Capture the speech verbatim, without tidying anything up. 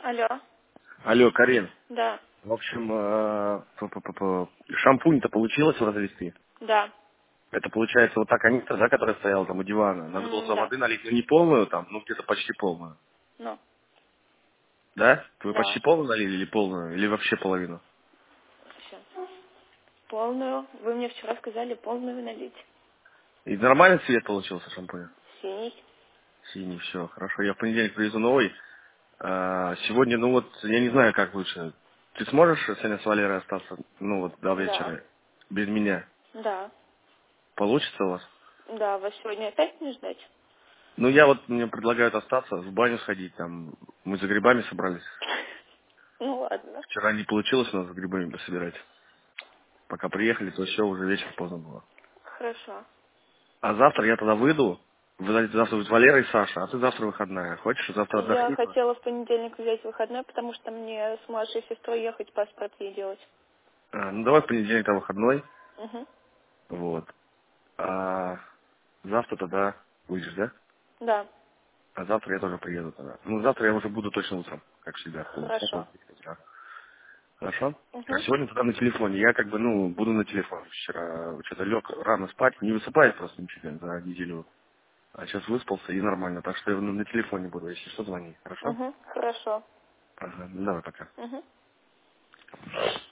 Алло. Алло, Карин. Да. В общем, э, п- п- п- п- шампунь-то получилось развести? Да. Это получается вот та канистра, да, которая стояла там у дивана. Надо было М, туда да. воды налить, ну не полную там, ну где-то почти полную. Ну, Да? Вы почти да. полную налили или полную? Или вообще половину? Сейчас. Полную. Вы мне вчера сказали полную налить. И нормальный цвет получился шампуня? Синий. Синий, все, хорошо. Я в понедельник привезу новый. А, сегодня, ну вот, я не знаю, как лучше. Ты сможешь сегодня с Валерой остаться, ну вот, до Да. вечера, без меня? Да. Получится у вас? Да, вас сегодня опять не ждать? Ну, я вот, мне предлагают остаться, в баню сходить, там, мы за грибами собрались. Ну ладно. Вчера не получилось у нас за грибами пособирать. Пока приехали, то все, уже вечер поздно было. Хорошо. А завтра я тогда выйду, вы знаете, завтра будет Валера и Саша, а ты завтра выходная. Хочешь, завтра Я отдохни? хотела в понедельник взять выходной, потому что мне с младшей сестрой ехать паспорт ей делать. А, ну, давай в понедельник там выходной, Угу. вот. А завтра тогда выйдешь, да? Да. А завтра я тоже приеду тогда. Ну, завтра я уже буду точно утром, как всегда, в Хорошо. полдесятого, утра. Хорошо? А Угу. сегодня тогда на телефоне. Я как бы, ну, буду на телефоне. Вчера что-то лег рано спать, не высыпаюсь просто ничего за неделю. А сейчас выспался и нормально. Так что я на, на телефоне буду, если что, звони. Хорошо? Угу. Хорошо. Ага, ну давай пока. Угу.